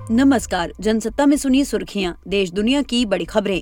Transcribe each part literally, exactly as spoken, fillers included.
नमस्कार। जनसत्ता में सुनिए सुर्खियां, देश दुनिया की बड़ी खबरें।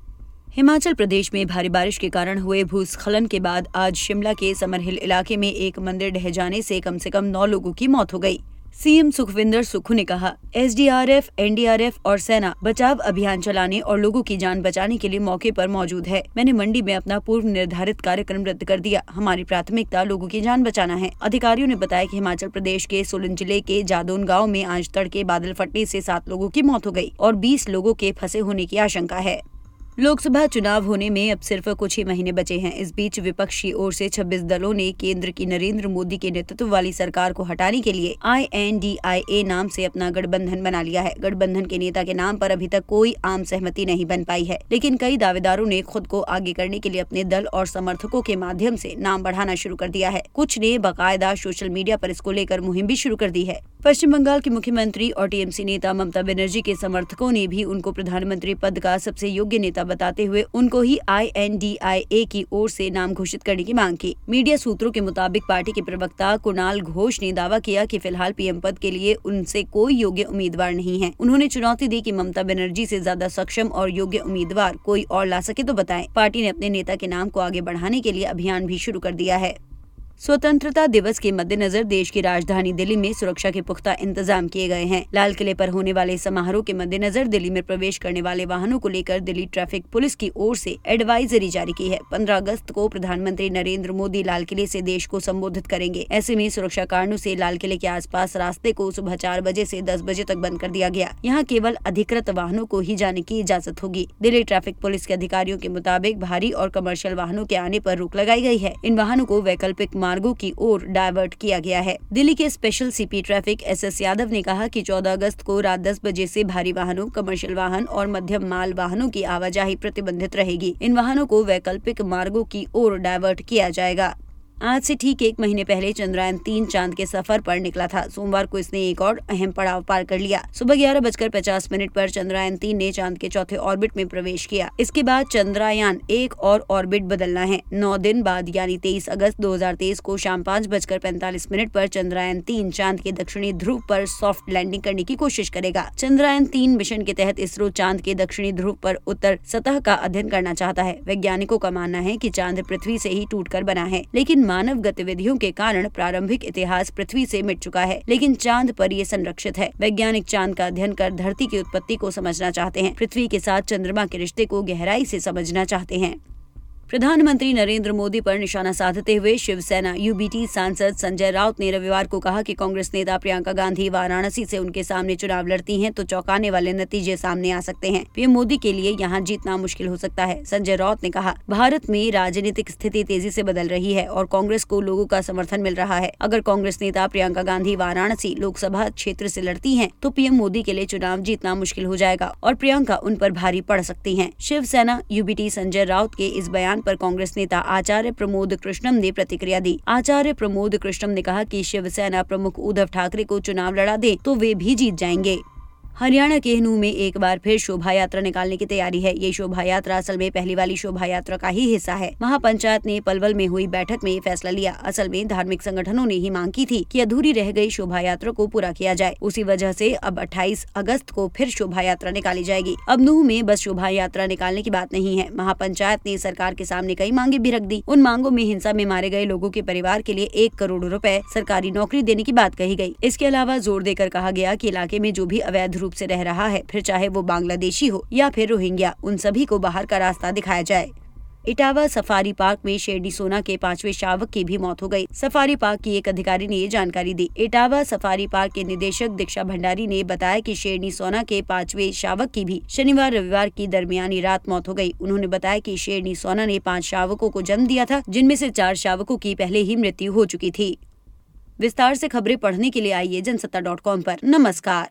हिमाचल प्रदेश में भारी बारिश के कारण हुए भूस्खलन के बाद आज शिमला के समरहिल इलाके में एक मंदिर ढह जाने से कम से कम नौ लोगों की मौत हो गई। सीएम सुखविंदर सुक्खू ने कहा, एसडीआरएफ, एनडीआरएफ और सेना बचाव अभियान चलाने और लोगों की जान बचाने के लिए मौके पर मौजूद है। मैंने मंडी में अपना पूर्व निर्धारित कार्यक्रम रद्द कर दिया। हमारी प्राथमिकता लोगों की जान बचाना है। अधिकारियों ने बताया कि हिमाचल प्रदेश के सोलन जिले के जादौन गाँव में आज तड़के बादल फटने से सात लोगों की मौत हो गई और बीस लोगों के फंसे होने की आशंका है। लोकसभा चुनाव होने में अब सिर्फ कुछ ही महीने बचे हैं। इस बीच विपक्ष की ओर से छब्बीस दलों ने केंद्र की नरेंद्र मोदी के नेतृत्व वाली सरकार को हटाने के लिए आई एन डी आई ए नाम से अपना गठबंधन बना लिया है। गठबंधन के नेता के नाम पर अभी तक कोई आम सहमति नहीं बन पाई है, लेकिन कई दावेदारों ने खुद को आगे करने के लिए अपने दल और समर्थकों के माध्यम से नाम बढ़ाना शुरू कर दिया है। कुछ ने बाकायदा सोशल मीडिया पर इसको लेकर मुहिम भी शुरू कर दी है। पश्चिम बंगाल की मुख्यमंत्री और टीएमसी नेता ममता बनर्जी के समर्थकों ने भी उनको प्रधानमंत्री पद का सबसे योग्य नेता बताते हुए उनको ही आई एन डी आई ए की ओर से नाम घोषित करने की मांग की। मीडिया सूत्रों के मुताबिक पार्टी के प्रवक्ता कुणाल घोष ने दावा किया कि फिलहाल पीएम पद के लिए उनसे कोई योग्य उम्मीदवार नहीं है। उन्होंने चुनौती दी कि ममता बनर्जी से ज्यादा सक्षम और योग्य उम्मीदवार कोई और ला सके तो बताएं। पार्टी ने अपने नेता के नाम को आगे बढ़ाने के लिए अभियान भी शुरू कर दिया है। स्वतंत्रता दिवस के मद्देनजर देश की राजधानी दिल्ली में सुरक्षा के पुख्ता इंतजाम किए गए हैं। लाल किले पर होने वाले समारोह के मद्देनजर दिल्ली में प्रवेश करने वाले वाहनों को लेकर दिल्ली ट्रैफिक पुलिस की ओर से एडवाइजरी जारी की है। पंद्रह अगस्त को प्रधानमंत्री नरेंद्र मोदी लाल किले से देश को संबोधित करेंगे। ऐसे में सुरक्षा कारणों से लाल किले के आसपास रास्ते को सुबह चार बजे से दस बजे तक बंद कर दिया गया। यहाँ केवल अधिकृत वाहनों को ही जाने की इजाजत होगी। दिल्ली ट्रैफिक पुलिस के अधिकारियों के मुताबिक भारी और कमर्शियल वाहनों के आने पर रोक लगाई गई है। इन वाहनों को वैकल्पिक मार्गों की ओर डायवर्ट किया गया है। दिल्ली के special CP traffic S S Yadav ने कहा कि चौदह अगस्त को रात दस बजे से भारी वाहनों, कमर्शियल वाहन और मध्यम माल वाहनों की आवाजाही प्रतिबंधित रहेगी। इन वाहनों को वैकल्पिक मार्गों की ओर डायवर्ट किया जाएगा। आज से ठीक एक महीने पहले चंद्रयान तीन चांद के सफर पर निकला था। सोमवार को इसने एक और अहम पड़ाव पार कर लिया। सुबह ग्यारह बजकर पचास मिनट पर चंद्रयान तीन ने चांद के चौथे ऑर्बिट में प्रवेश किया। इसके बाद चंद्रयान एक और ऑर्बिट बदलना है। नौ दिन बाद यानी तेईस अगस्त दो हजार तेईस को शाम पाँच बजकर पैंतालीस मिनट पर चंद्रयान तीन चांद के दक्षिणी ध्रुव पर सॉफ्ट लैंडिंग करने की कोशिश करेगा। चंद्रयान तीन मिशन के तहत इसरो चांद के दक्षिणी ध्रुव पर उत्तर सतह का अध्ययन करना चाहता है। वैज्ञानिकों का मानना है कि चांद पृथ्वी से ही टूटकर बना है, लेकिन मानव गतिविधियों के कारण प्रारंभिक इतिहास पृथ्वी से मिट चुका है, लेकिन चांद पर ये संरक्षित है। वैज्ञानिक चांद का अध्ययन कर धरती की उत्पत्ति को समझना चाहते हैं। पृथ्वी के साथ चंद्रमा के रिश्ते को गहराई से समझना चाहते हैं। प्रधानमंत्री नरेंद्र मोदी पर निशाना साधते हुए शिवसेना यूबीटी सांसद संजय राउत ने रविवार को कहा कि कांग्रेस नेता प्रियंका गांधी वाराणसी से उनके सामने चुनाव लड़ती हैं तो चौंकाने वाले नतीजे सामने आ सकते हैं। पीएम मोदी के लिए यहां जीतना मुश्किल हो सकता है। संजय राउत ने कहा, भारत में राजनीतिक स्थिति तेजी से बदल रही है और कांग्रेस को लोगों का समर्थन मिल रहा है। अगर कांग्रेस नेता प्रियंका गांधी वाराणसी लोकसभा क्षेत्र से लड़ती है तो पीएम मोदी के लिए चुनाव जीतना मुश्किल हो जाएगा और प्रियंका उन पर भारी पड़ सकती है। शिवसेना यूबीटी संजय राउत के इस बयान पर कांग्रेस नेता आचार्य प्रमोद कृष्णम ने प्रतिक्रिया दी। आचार्य प्रमोद कृष्णम ने कहा कि शिवसेना प्रमुख उद्धव ठाकरे को चुनाव लड़ा दे तो वे भी जीत जाएंगे। हरियाणा के हनू में एक बार फिर शोभा यात्रा निकालने की तैयारी है। ये शोभा यात्रा असल में पहली वाली शोभा यात्रा का ही हिस्सा है। महापंचायत ने पलवल में हुई बैठक में ये फैसला लिया। असल में धार्मिक संगठनों ने ही मांग की थी कि अधूरी रह गई शोभा यात्रा को पूरा किया जाए। उसी वजह से अब अट्ठाईस अगस्त को फिर शोभा यात्रा निकाली जाएगी। अब नूह में बस शोभा यात्रा निकालने की बात नहीं है। महापंचायत ने सरकार के सामने कई मांगे भी रख दी। उन मांगों में हिंसा में मारे गए लोगों के परिवार के लिए एक करोड़ रुपए सरकारी नौकरी देने की बात कही गई। इसके अलावा जोर देकर कहा गया कि इलाके में जो भी अवैध रूप से रह रहा है, फिर चाहे वो बांग्लादेशी हो या फिर रोहिंग्या, उन सभी को बाहर का रास्ता दिखाया जाए। इटावा सफारी पार्क में शेरनी सोना के पांचवें शावक की भी मौत हो गई। सफारी पार्क की एक अधिकारी ने ये जानकारी दी। इटावा सफारी पार्क के निदेशक दीक्षा भंडारी ने बताया कि शेरनी सोना के पांचवें शावक की भी शनिवार रविवार की दरमियानी रात मौत हो गई। उन्होंने बताया कि शेरनी सोना ने पाँच शावकों को जन्म दिया था, जिनमें से चार शावकों की पहले ही मृत्यु हो चुकी थी। विस्तार से खबरें पढ़ने के लिए आइए जनसत्ता डॉट कॉम पर। नमस्कार।